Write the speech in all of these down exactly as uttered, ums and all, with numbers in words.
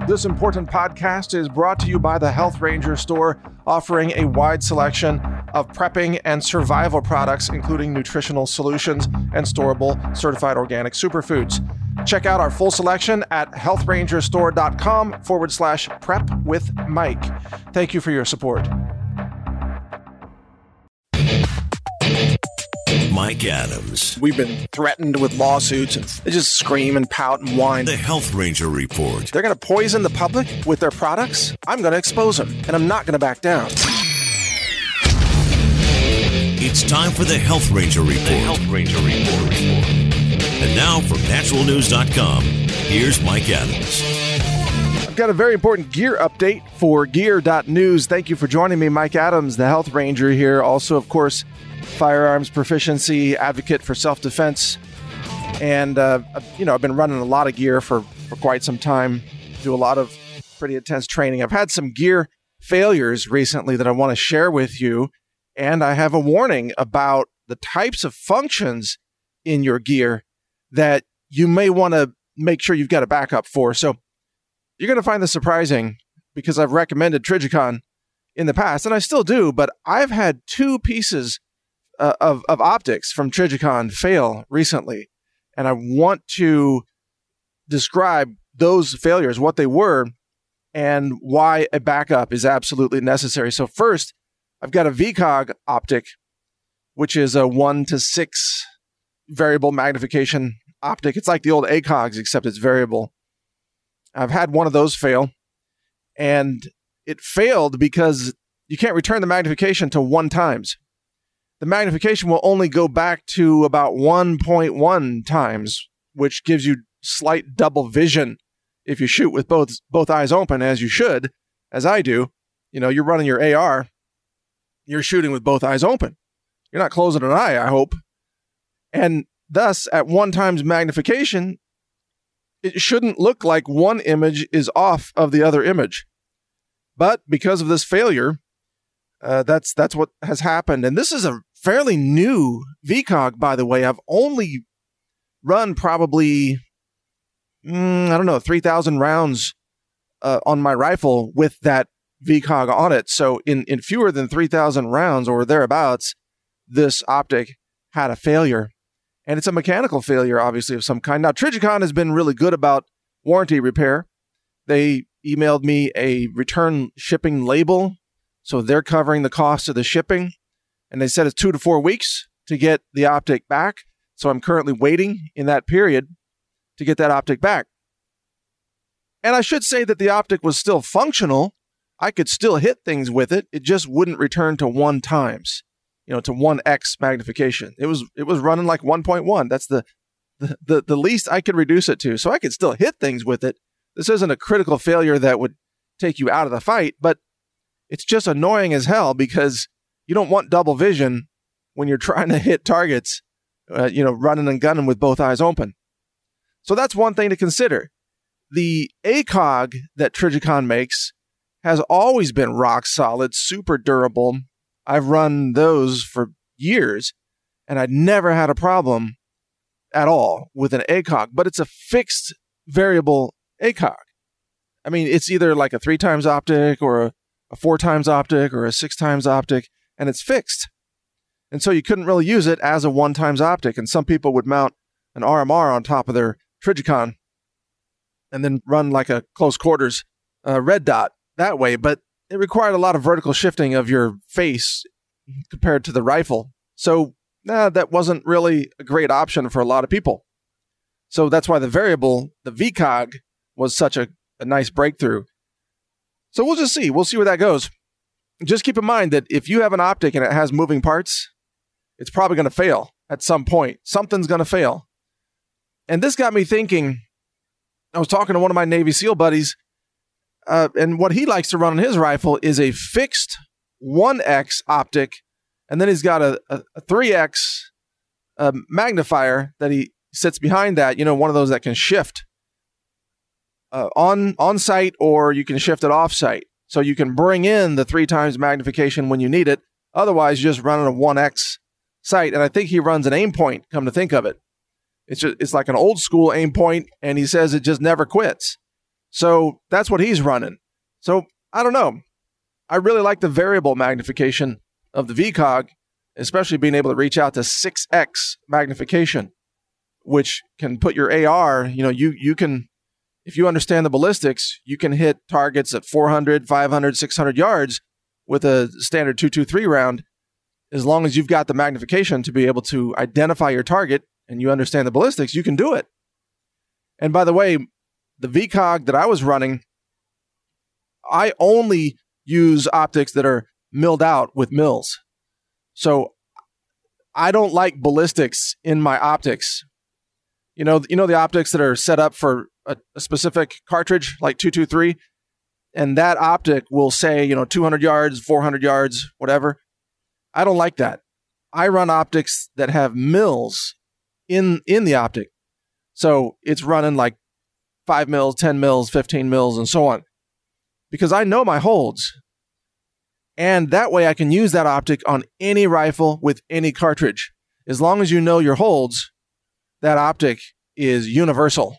This important podcast is brought to you by the Health Ranger store, offering a wide selection of prepping and survival products, including nutritional solutions and storable certified organic superfoods. Check out our full selection at healthrangerstore.com forward slash prep with Mike. Thank you for your support. Mike Adams. We've been threatened with lawsuits, and they just scream and pout and whine. The Health Ranger Report. They're going to poison the public with their products? I'm going to expose them, and I'm not going to back down. It's time for the Health Ranger Report. The Health Ranger Report. And now from natural news dot com, here's Mike Adams. I've got a very important gear update for gear dot news. Thank you for joining me, Mike Adams, the Health Ranger here. Also, of course, firearms proficiency, advocate for self-defense. And, uh, you know, I've been running a lot of gear for, for quite some time, do a lot of pretty intense training. I've had some gear failures recently that I want to share with you. And I have a warning about the types of functions in your gear that you may want to make sure you've got a backup for. So you're going to find this surprising because I've recommended Trijicon in the past, and I still do, but I've had two pieces uh, of, of optics from Trijicon fail recently. And I want to describe those failures, what they were, and why a backup is absolutely necessary. So first, I've got a V COG optic, which is a one to six variable magnification optic. It's like the old A COGs, except it's variable. I've had one of those fail, and it failed because you can't return the magnification to one times. The magnification will only go back to about one point one times, which gives you slight double vision if you shoot with both both eyes open, as you should, as I do. You know, you're running your A R, you're shooting with both eyes open. You're not closing an eye, I hope. And thus, at one times magnification, it shouldn't look like one image is off of the other image. But because of this failure, uh, that's that's what has happened. And this is a fairly new V COG, by the way. I've only run probably, mm, I don't know, three thousand rounds uh, on my rifle with that V COG on it. So in, in fewer than three thousand rounds or thereabouts, this optic had a failure. And it's a mechanical failure, obviously, of some kind. Now, Trijicon has been really good about warranty repair. They emailed me a return shipping label, so they're covering the cost of the shipping. And they said it's two to four weeks to get the optic back. So I'm currently waiting in that period to get that optic back. And I should say that the optic was still functional. I could still hit things with it. It just wouldn't return to one times. You know, to one X magnification. It was it was running like one point one. That's the, the the the least I could reduce it to. So I could still hit things with it. This isn't a critical failure that would take you out of the fight, but it's just annoying as hell because you don't want double vision when you're trying to hit targets, uh, you know, running and gunning with both eyes open. So that's one thing to consider. The A COG that Trijicon makes has always been rock solid, super durable. I've run those for years, and I never had a problem at all with an A COG, but it's a fixed variable A COG. I mean, it's either like a three times optic or a, a four times optic or a six times optic, and it's fixed. And so you couldn't really use it as a one times optic, and some people would mount an R M R on top of their Trijicon and then run like a close quarters uh, red dot that way, but it required a lot of vertical shifting of your face compared to the rifle. So nah, that wasn't really a great option for a lot of people. So that's why the variable, the V COG, was such a, a nice breakthrough. So we'll just see. We'll see where that goes. Just keep in mind that if you have an optic and it has moving parts, it's probably going to fail at some point. Something's going to fail. And this got me thinking. I was talking to one of my Navy SEAL buddies, Uh, and what he likes to run on his rifle is a fixed one X optic, and then he's got a, a, a three X uh, magnifier that he sits behind that, you know, one of those that can shift uh, on, on site, or you can shift it off site. So you can bring in the three times magnification when you need it. Otherwise, you just run on a one X sight. And I think he runs an aim point, come to think of it. It's just, it's like an old school aim point, and he says it just never quits. So that's what he's running. So I don't know. I really like the variable magnification of the V COG, especially being able to reach out to six X magnification, which can put your A R, you know, you you can, if you understand the ballistics, you can hit targets at four hundred, five hundred, six hundred yards with a standard two twenty-three round, as long as you've got the magnification to be able to identify your target and you understand the ballistics, you can do it. And by the way, the V COG that I was running, I only use optics that are milled out with mills. So I don't like ballistics in my optics. You know, you know the optics that are set up for a, a specific cartridge, like two twenty-three, and that optic will say, you know, two hundred yards, four hundred yards, whatever. I don't like that. I run optics that have mills in in the optic. So it's running like five mils, ten mils, fifteen mils, and so on. Because I know my holds. And that way I can use that optic on any rifle with any cartridge. As long as you know your holds, that optic is universal.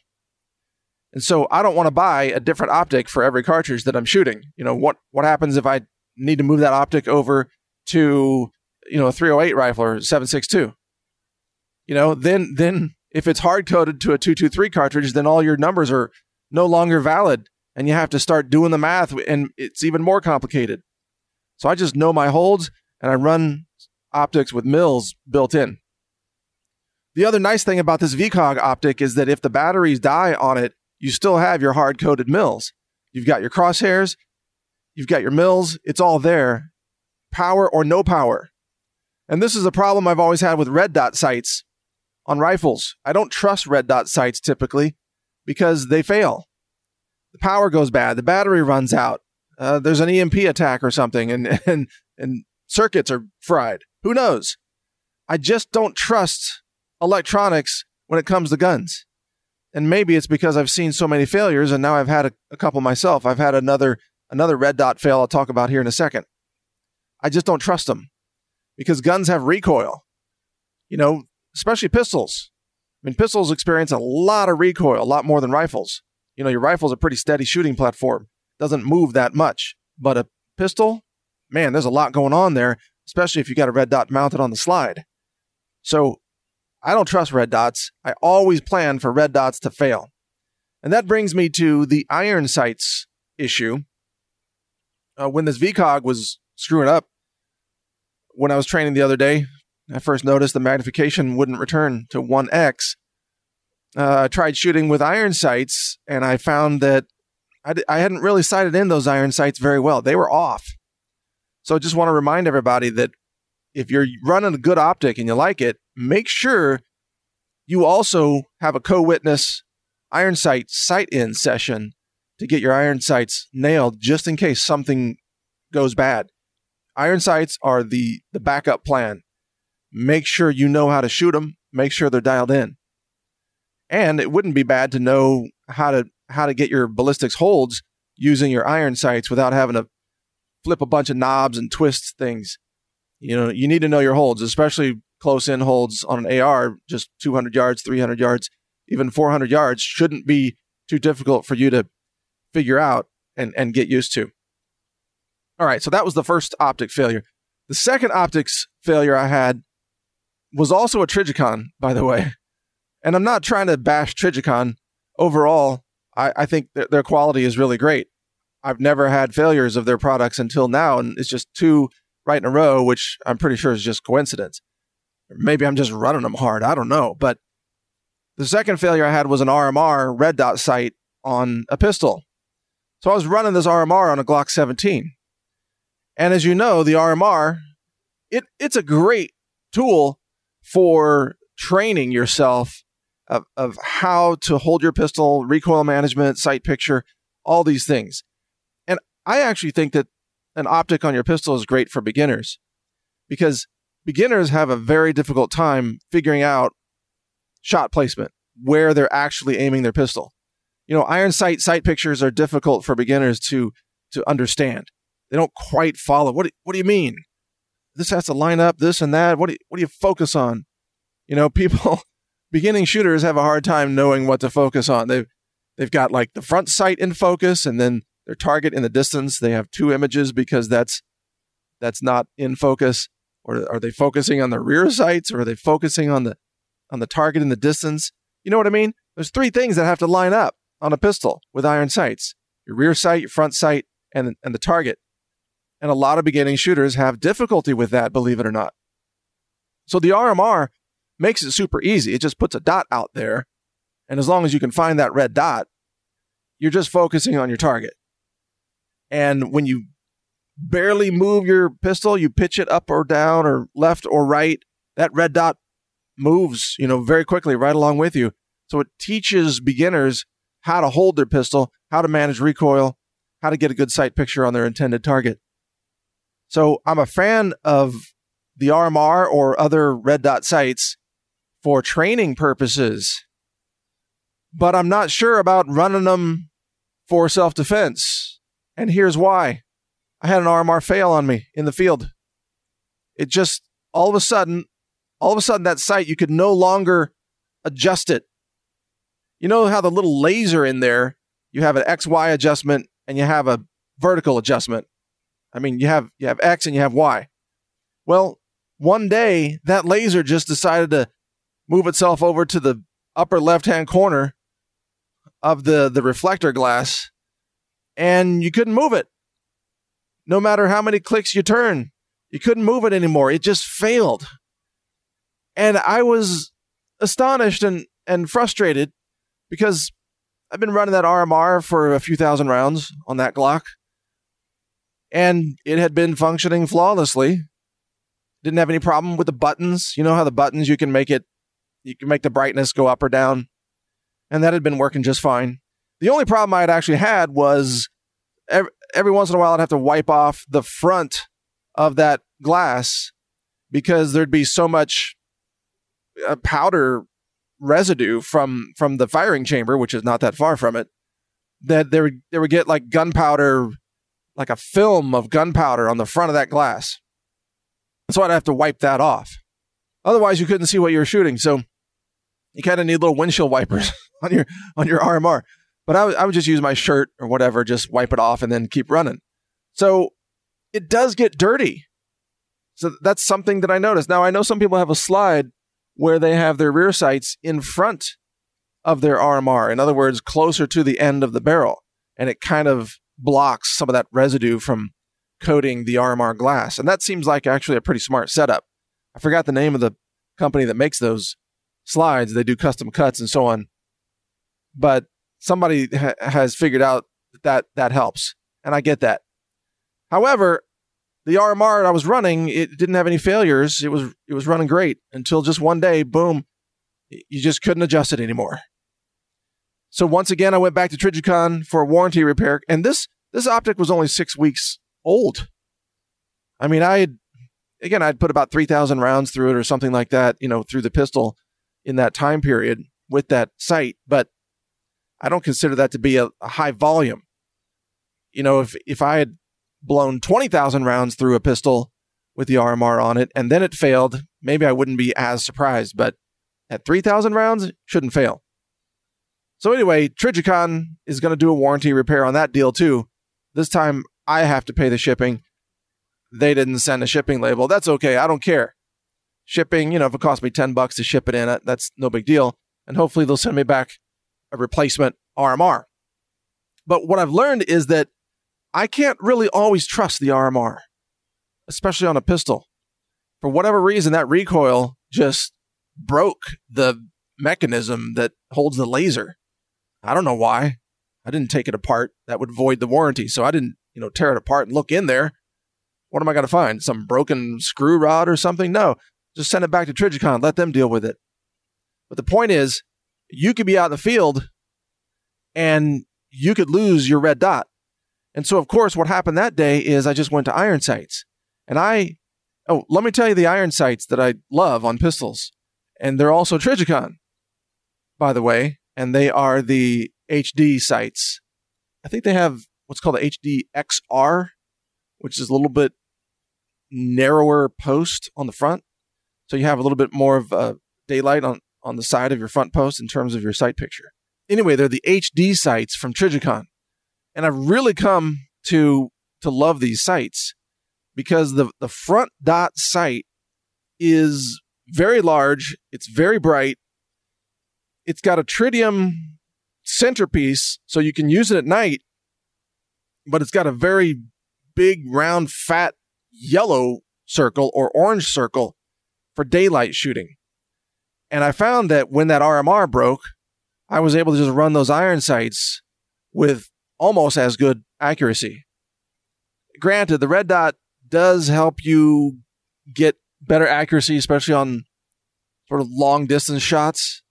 And so I don't want to buy a different optic for every cartridge that I'm shooting. You know, what, what happens if I need to move that optic over to, you know, a three oh eight rifle or seven six two? You know, then then if it's hard-coded to a two twenty-three cartridge, then all your numbers are no longer valid, and you have to start doing the math, and it's even more complicated. So I just know my holds, and I run optics with mills built in. The other nice thing about this V COG optic is that if the batteries die on it, you still have your hard-coded mills. You've got your crosshairs, you've got your mills, it's all there, power or no power. And this is a problem I've always had with red dot sights on rifles. I don't trust red dot sights typically because they fail. The power goes bad, the battery runs out, uh, there's an E M P attack or something, and, and, and circuits are fried. Who knows? I just don't trust electronics when it comes to guns. And maybe it's because I've seen so many failures, and now I've had a, a couple myself. I've had another another red dot fail I'll talk about here in a second. I just don't trust them because guns have recoil, you know, especially pistols. I mean, pistols experience a lot of recoil, a lot more than rifles. You know, your rifle's a pretty steady shooting platform. Doesn't move that much. But a pistol, man, there's a lot going on there, especially if you got a red dot mounted on the slide. So I don't trust red dots. I always plan for red dots to fail. And that brings me to the iron sights issue. Uh, when this V COG was screwing up, when I was training the other day, I first noticed the magnification wouldn't return to one X. Uh, I tried shooting with iron sights, and I found that I, d- I hadn't really sighted in those iron sights very well. They were off. So I just want to remind everybody that if you're running a good optic and you like it, make sure you also have a co-witness iron sight sight-in session to get your iron sights nailed just in case something goes bad. Iron sights are the, the backup plan. Make sure you know how to shoot them. Make sure they're dialed in. And it wouldn't be bad to know how to how to get your ballistics holds using your iron sights without having to flip a bunch of knobs and twist things. You know, you need to know your holds, especially close-in holds on an A R, just two hundred yards, three hundred yards, even four hundred yards shouldn't be too difficult for you to figure out and, and get used to. All right, so that was the first optic failure. The second optics failure I had was also a Trijicon, by the way. And I'm not trying to bash Trijicon. Overall, I, I think th- their quality is really great. I've never had failures of their products until now, and it's just two right in a row, which I'm pretty sure is just coincidence. Maybe I'm just running them hard. I don't know. But the second failure I had was an R M R red dot sight on a pistol. So I was running this R M R on a Glock seventeen. And as you know, the R M R, it it's a great tool for training yourself of, of how to hold your pistol, recoil management, sight picture, all these things. And I actually think that an optic on your pistol is great for beginners because beginners have a very difficult time figuring out shot placement, where they're actually aiming their pistol. You know, iron sight sight pictures are difficult for beginners to to understand. They don't quite follow. What do, what do you mean? This has to line up, this and that. What do you, what do you focus on? You know, people, beginning shooters have a hard time knowing what to focus on. They've They've got like the front sight in focus and then their target in the distance. They have two images because that's that's not in focus. Or are they focusing on the rear sights, or are they focusing on the on the target in the distance? You know what I mean? There's three things that have to line up on a pistol with iron sights: your rear sight, your front sight, and, and the target. And a lot of beginning shooters have difficulty with that, believe it or not. So the R M R makes it super easy. It just puts a dot out there. And as long as you can find that red dot, you're just focusing on your target. And when you barely move your pistol, you pitch it up or down or left or right, that red dot moves, you know, very quickly right along with you. So it teaches beginners how to hold their pistol, how to manage recoil, how to get a good sight picture on their intended target. So I'm a fan of the R M R or other red dot sights for training purposes, but I'm not sure about running them for self-defense. And here's why. I had an R M R fail on me in the field. It just, all of a sudden, all of a sudden that sight, you could no longer adjust it. You know how the little laser in there, you have an X Y adjustment and you have a vertical adjustment. I mean, you have you have X and you have Y. Well, one day that laser just decided to move itself over to the upper left-hand corner of the, the reflector glass, and you couldn't move it. No matter how many clicks you turn, you couldn't move it anymore. It just failed. And I was astonished and, and frustrated because I've been running that R M R for a few thousand rounds on that Glock, and it had been functioning flawlessly. Didn't have any problem with the buttons. You know how the buttons, you can make it, you can make the brightness go up or down. And that had been working just fine. The only problem I had actually had was every, every once in a while I'd have to wipe off the front of that glass because there'd be so much uh, powder residue from, from the firing chamber, which is not that far from it, that there would, there would get like gunpowder, like a film of gunpowder on the front of that glass. So I'd have to wipe that off. Otherwise, you couldn't see what you were shooting. So you kind of need little windshield wipers on your on your R M R. But I, w- I would just use my shirt or whatever, just wipe it off and then keep running. So it does get dirty. So that's something that I noticed. Now, I know some people have a slide where they have their rear sights in front of their R M R. In other words, closer to the end of the barrel. And it kind of blocks some of that residue from coating the R M R glass. And that seems like actually a pretty smart setup. I forgot the name of the company that makes those slides. They do custom cuts and so on. But somebody ha- has figured out that that helps. And I get that. However, the R M R I was running, it didn't have any failures. It was it was running great until just one day, boom, you just couldn't adjust it anymore. So once again, I went back to Trijicon for a warranty repair. And this this optic was only six weeks old. I mean, I had, again, I'd put about three thousand rounds through it or something like that, you know, through the pistol in that time period with that sight. But I don't consider that to be a, a high volume. You know, if, if I had blown twenty thousand rounds through a pistol with the R M R on it and then it failed, maybe I wouldn't be as surprised. But at three thousand rounds, it shouldn't fail. So anyway, Trijicon is going to do a warranty repair on that deal too. This time I have to pay the shipping. They didn't send a shipping label. That's okay. I don't care. Shipping, you know, if it costs me ten bucks to ship it in, that's no big deal. And hopefully they'll send me back a replacement R M R. But what I've learned is that I can't really always trust the R M R, especially on a pistol. For whatever reason, that recoil just broke the mechanism that holds the laser. I don't know why. I didn't take it apart. That would void the warranty. So I didn't, you know, tear it apart and look in there. What am I going to find? Some broken screw rod or something? No, just send it back to Trijicon. Let them deal with it. But the point is, you could be out in the field and you could lose your red dot. And so, of course, what happened that day is I just went to iron sights. And I, oh, let me tell you the iron sights that I love on pistols. And they're also Trijicon, by the way. And they are the H D sights. I think they have what's called the H D X R, which is a little bit narrower post on the front. So you have a little bit more of uh, daylight on, on the side of your front post in terms of your sight picture. anyway, they're the H D sights from Trijicon. And I've really come to to love these sights because the, the front dot sight is very large. It's very bright. It's got a tritium centerpiece, so you can use it at night, but it's got a very big, round, fat yellow circle or orange circle for daylight shooting. And I found that when that R M R broke, I was able to just run those iron sights with almost as good accuracy. Granted, the red dot does help you get better accuracy, especially on sort of long distance shots.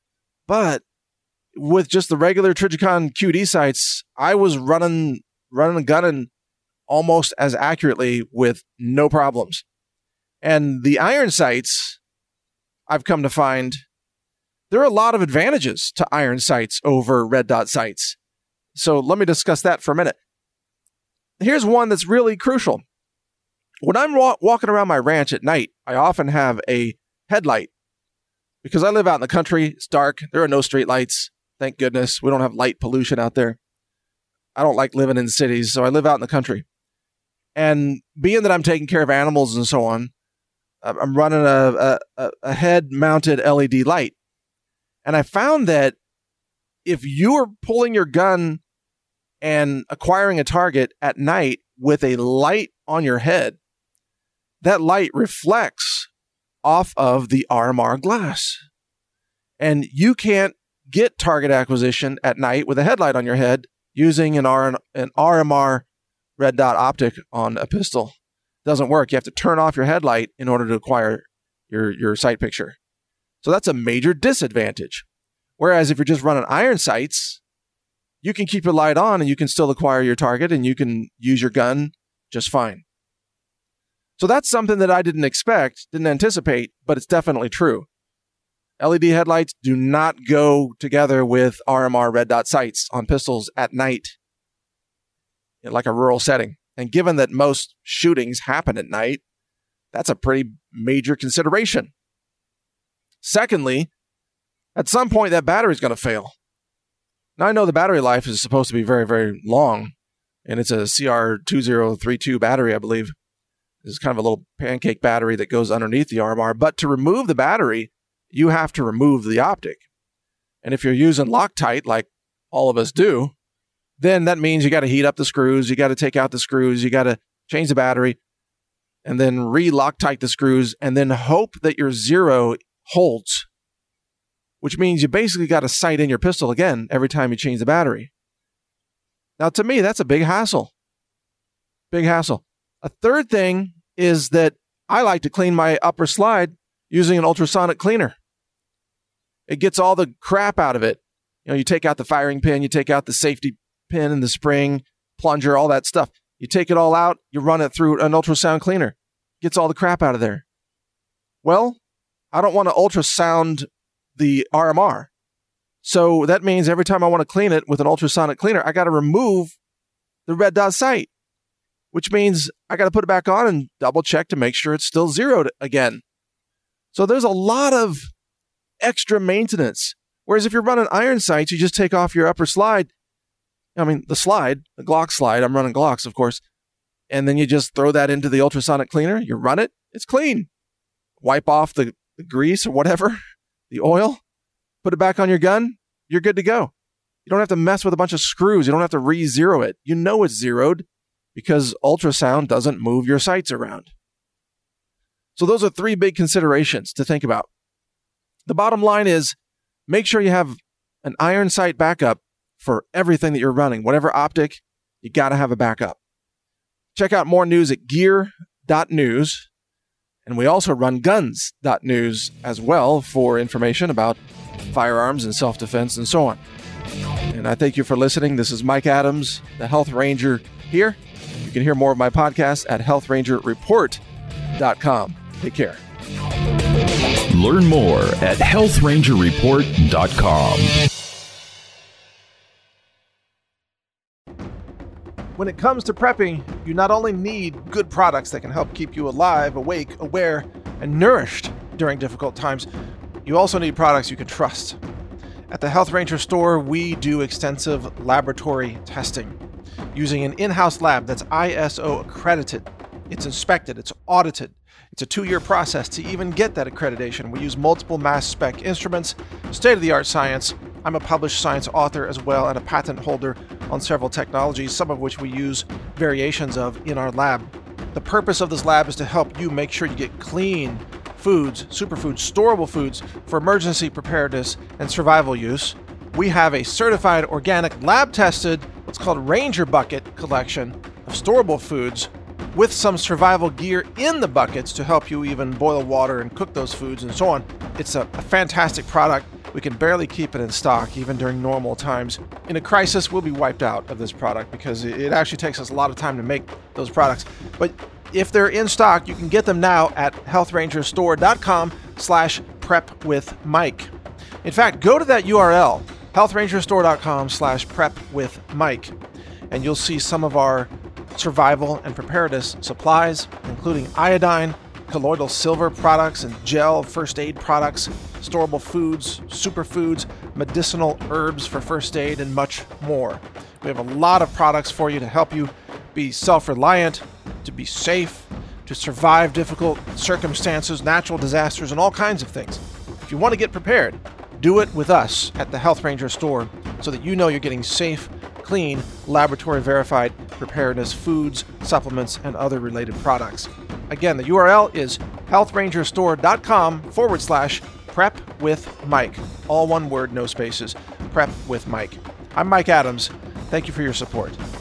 But with just the regular Trijicon Q D sights, I was running, running and gunning almost as accurately with no problems. And the iron sights, I've come to find, there are a lot of advantages to iron sights over red dot sights. So let me discuss that for a minute. Here's one that's really crucial. When I'm wa- walking around my ranch at night, I often have a headlight. Because I live out in the country, it's dark, there are no street lights. Thank goodness, we don't have light pollution out there. I don't like living in cities, so I live out in the country. And being that I'm taking care of animals and so on, I'm running a, a, a head-mounted L E D light. And I found that if you are pulling your gun and acquiring a target at night with a light on your head, that light reflects off of the R M R glass. And you can't get target acquisition at night with a headlight on your head using an, R- an R M R red dot optic on a pistol. It doesn't work. You have to turn off your headlight in order to acquire your, your sight picture. So that's a major disadvantage. Whereas if you're just running iron sights, you can keep your light on and you can still acquire your target and you can use your gun just fine. So that's something that I didn't expect, didn't anticipate, but it's definitely true. L E D headlights do not go together with R M R red dot sights on pistols at night, in like a rural setting. And given that most shootings happen at night, that's a pretty major consideration. Secondly, at some point that battery's going to fail. Now I know the battery life is supposed to be very, very long, and it's a C R two zero three two battery, I believe. This is kind of a little pancake battery that goes underneath the R M R. But to remove the battery, you have to remove the optic. And if you're using Loctite, like all of us do, then that means you got to heat up the screws, you got to take out the screws, you got to change the battery, and then re-Loctite the screws, and then hope that your zero holds, which means you basically got to sight in your pistol again every time you change the battery. Now, to me, that's a big hassle. Big hassle. A third thing is that I like to clean my upper slide using an ultrasonic cleaner. It gets all the crap out of it. You know, you take out the firing pin, you take out the safety pin and the spring, plunger, all that stuff. You take it all out, you run it through an ultrasound cleaner. Gets all the crap out of there. Well, I don't want to ultrasound the R M R. So that means every time I want to clean it with an ultrasonic cleaner, I got to remove the red dot sight, which means I got to put it back on and double check to make sure it's still zeroed again. So there's a lot of extra maintenance. Whereas if you're running iron sights, you just take off your upper slide. I mean, the slide, the Glock slide, I'm running Glocks, of course. And then you just throw that into the ultrasonic cleaner. You run it. It's clean. Wipe off the, the grease or whatever, the oil, put it back on your gun. You're good to go. You don't have to mess with a bunch of screws. You don't have to re-zero it. You know it's zeroed because ultrasound doesn't move your sights around. So those are three big considerations to think about. The bottom line is make sure you have an iron sight backup for everything that you're running. Whatever optic, you got to have a backup. Check out more news at gear dot news. And we also run guns dot news as well for information about firearms and self-defense and so on. And I thank you for listening. This is Mike Adams, the Health Ranger here. You can hear more of my podcast at health ranger report dot com. Take care. Learn more at health ranger report dot com. When it comes to prepping, you not only need good products that can help keep you alive, awake, aware, and nourished during difficult times, you also need products you can trust. At the Health Ranger store, we do extensive laboratory testing using an in-house lab that's I S O accredited. It's inspected, it's audited. It's a two-year process to even get that accreditation. We use multiple mass spec instruments, state-of-the-art science. I'm a published science author as well and a patent holder on several technologies, some of which we use variations of in our lab. The purpose of this lab is to help you make sure you get clean foods, superfoods, storable foods for emergency preparedness and survival use. We have a certified organic lab-tested, what's called Ranger Bucket collection of storable foods with some survival gear in the buckets to help you even boil water and cook those foods and so on. It's a, a fantastic product. We can barely keep it in stock even during normal times. In a crisis, we'll be wiped out of this product because it actually takes us a lot of time to make those products. But if they're in stock, you can get them now at healthrangerstore.com slash prep with Mike. In fact, go to that U R L, healthrangerstore.com slash prep with Mike, and you'll see some of our survival and preparedness supplies, including iodine, colloidal silver products and gel first aid products, storable foods, superfoods, medicinal herbs for first aid, and much more. We have a lot of products for you to help you be self-reliant, to be safe, to survive difficult circumstances, natural disasters, and all kinds of things. If you want to get prepared, do it with us at the Health Ranger store so that you know you're getting safe, clean, laboratory-verified preparedness foods, supplements, and other related products. Again, the U R L is healthrangerstore.com forward slash prep with Mike. All one word, no spaces. Prep with Mike. I'm Mike Adams. Thank you for your support.